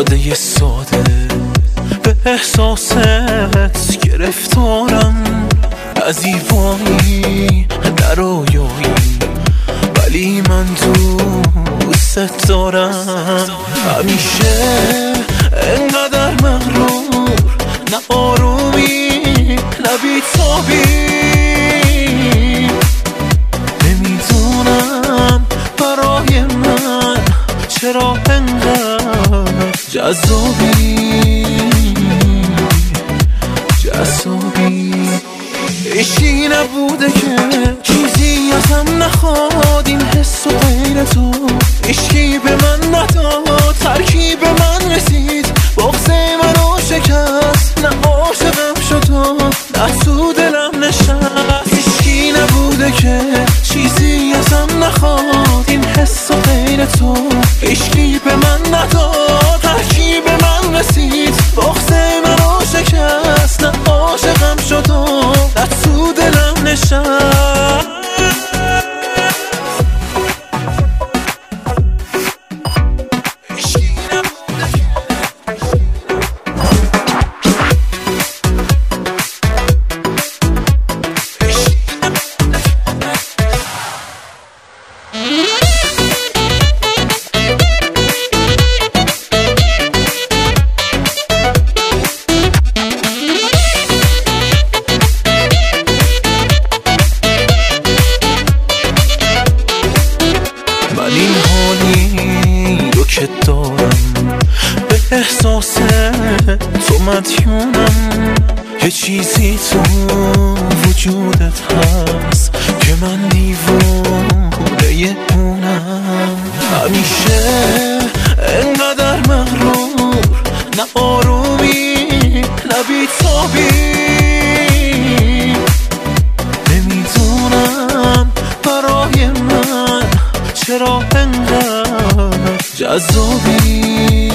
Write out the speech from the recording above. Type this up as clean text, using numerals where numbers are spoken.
ساده ساده به احساست گرفتارم، از ایوانی نرویایی ولی من دوست دارم. همیشه انقدر مغرور، نه آرومی نه بی‌تابی، نمیدونم برای من چرا انقدر جذابی. عشقی نبوده که چیزی ازم نخواد، این حس و غیر تو عشقی به من نداد، ترکیب من رسید بغض منو شکست، نه عاشقم شد و نه تو دلم نشست. عشقی نبوده که چیزی ازم نخواد، این حس و غیر تو عشقی به من نداد، ترکیب من رسید بغض منو شکست، نه عاشقم شد و نه تو دلم نشست. این حالی رو که دارم به احساس تو مدیونم، یه چیزی تو وجودت هست که من دیوونه اونم. همیشه انقدر مغرور، نه آرومی نه بی‌تابی، نمیدونم برای من چرا انقدر جذابی.